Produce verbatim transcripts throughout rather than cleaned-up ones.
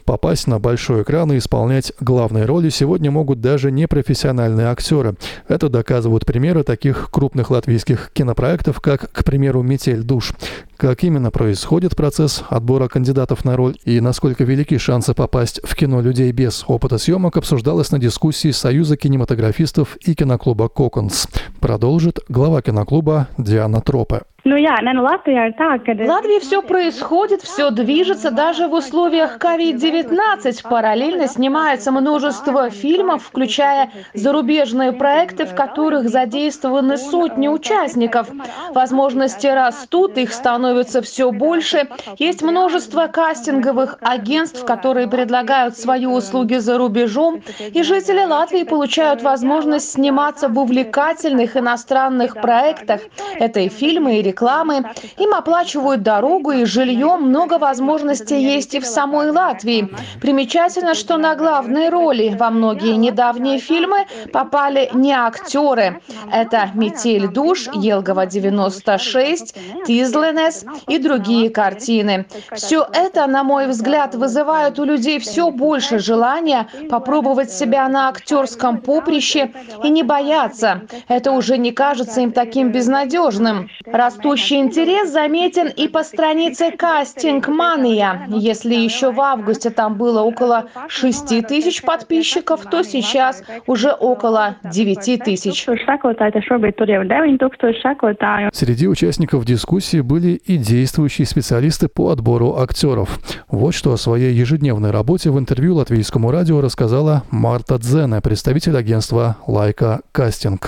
Попасть на большой экран и исполнять главные роли сегодня могут даже непрофессиональные актеры. Это доказывают примеры таких крупных латвийских кинопроектов, как, к примеру, «Метель душ». Как именно происходит процесс отбора кандидатов на роль и насколько велики шансы попасть в кино людей без опыта съемок, обсуждалось на дискуссии Союза кинематографистов и киноклуба «Коконс». Продолжит глава киноклуба Диана Тропе. В Латвии все происходит, все движется, даже в условиях ковид девятнадцать. Параллельно снимается множество фильмов, включая зарубежные проекты, в которых задействованы сотни участников. Возможности растут, их становится все больше. Есть множество кастинговых агентств, которые предлагают свои услуги за рубежом, и жители Латвии получают возможность сниматься в увлекательных иностранных проектах. Это и фильмы, и рекламы. Рекламы. Им оплачивают дорогу и жилье. Много возможностей есть и в самой Латвии. Примечательно, что на главные роли во многие недавние фильмы попали не актеры. Это «Метель душ», «Елгова девяносто шесть», «Тизленес» и другие картины. Все это, на мой взгляд, вызывает у людей все больше желания попробовать себя на актерском поприще и не бояться. Это уже не кажется им таким безнадежным. Растущий интерес заметен и по странице «Кастинг Мания». Если еще в августе там было около шести тысяч подписчиков, то сейчас уже около девяти тысяч. Среди участников дискуссии были и действующие специалисты по отбору актеров. Вот что о своей ежедневной работе в интервью Латвийскому радио рассказала Марта Дзене, представитель агентства «Лайка Кастинг».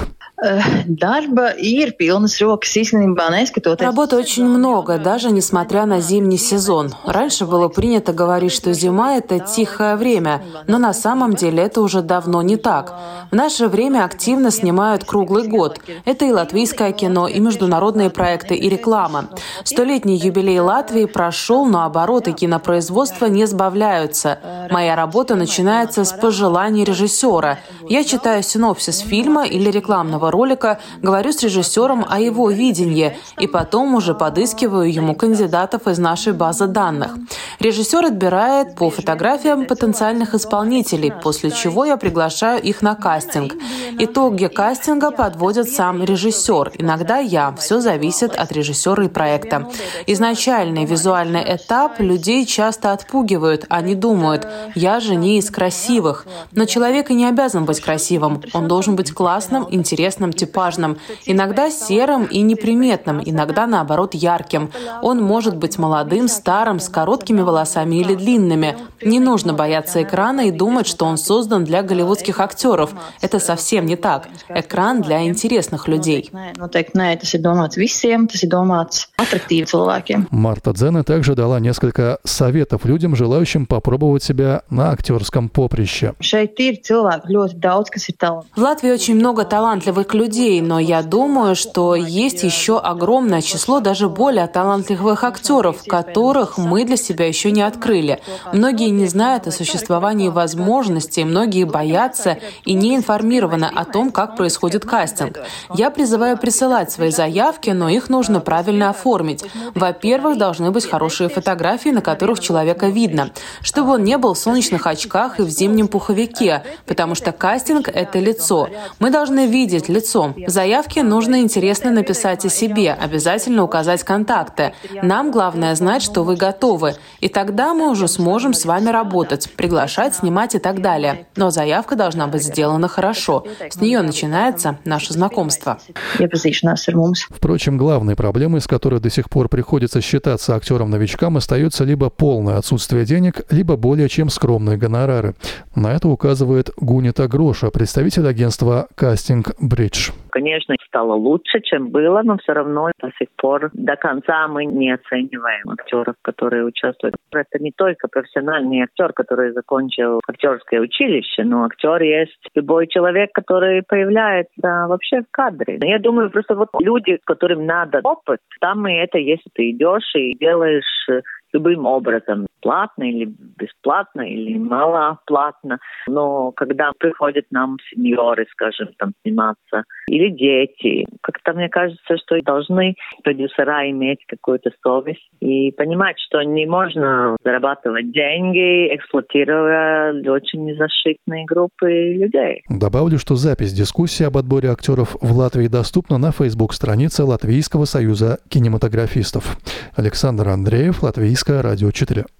Работы очень много, даже несмотря на зимний сезон. Раньше было принято говорить, что зима — это тихое время, но на самом деле это уже давно не так. В наше время активно снимают круглый год. Это и латвийское кино, и международные проекты, и реклама. Столетний юбилей Латвии прошел, но обороты кинопроизводства не сбавляются. Моя работа начинается с пожеланий режиссера. Я читаю синопсис фильма или рекламного ролика, говорю с режиссером о его видении, и потом уже подыскиваю ему кандидатов из нашей базы данных. Режиссер отбирает по фотографиям потенциальных исполнителей, после чего я приглашаю их на кастинг. Итоги кастинга подводит сам режиссер, иногда я. Все зависит от режиссера и проекта. Изначальный визуальный этап людей часто отпугивают. Они думают: я же не из красивых. Но человек и не обязан быть красивым. Он должен быть классным, интересным, типажным, иногда серым и неприметным, иногда, наоборот, ярким. Он может быть молодым, старым, с короткими волосами или длинными. Не нужно бояться экрана и думать, что он создан для голливудских актеров. Это совсем не так. Экран для интересных людей. Марта Дзене также дала несколько советов людям, желающим попробовать себя на актерском поприще. В Латвии очень много талантливых людей, но я думаю, что есть еще огромное число даже более талантливых актеров, которых мы для себя еще не открыли. Многие не знают о существовании возможностей, многие боятся и не информированы о том, как происходит кастинг. Я призываю присылать свои заявки, но их нужно правильно оформить. Во-первых, должны быть хорошие фотографии, на которых человека видно, чтобы он не был в солнечных очках и в зимнем пуховике, потому что кастинг — это лицо. Мы должны видеть лицо. В заявке нужно интересно написать о себе, обязательно указать контакты. Нам главное знать, что вы готовы, и тогда мы уже сможем с вами работать, приглашать, снимать и так далее. Но заявка должна быть сделана хорошо. С нее начинается наше знакомство. Впрочем, главной проблемой, с которой до сих пор приходится считаться актерам-новичкам, остается либо полное отсутствие денег, либо более чем скромные гонорары. На это указывает Гунита Гроша, представитель агентства «Кастинг Бридж». Конечно, стало лучше, чем было, но все равно до сих пор до конца мы не оцениваем актеров, которые участвуют. Это не только профессиональный актер, который закончил актерское училище, но актер есть любой человек, который появляется вообще в кадре. Я думаю, просто вот люди, которым надо опыт, там и это, если ты идешь и делаешь любым образом. платно или бесплатно, или малоплатно. Но когда приходят нам сеньоры, скажем, там сниматься, или дети, как-то мне кажется, что должны продюсера иметь какую-то совесть и понимать, что не можно зарабатывать деньги, эксплуатируя очень незащитные группы людей. Добавлю, что запись дискуссии об отборе актеров в Латвии доступна на фейсбук-странице Латвийского союза кинематографистов. Александр Андреев, Латвийское радио четыре.